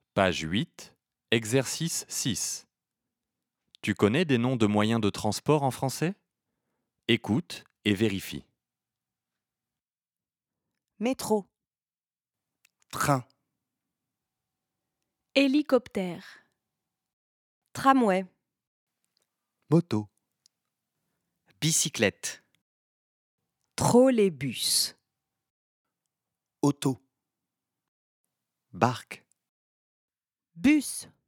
Page 8, exercice 6. Tu connais des noms de moyens de transport en français? Écoute et vérifie. Métro, train, hélicoptère, tramway, moto, bicyclette, trolleybus, auto, barque, bus.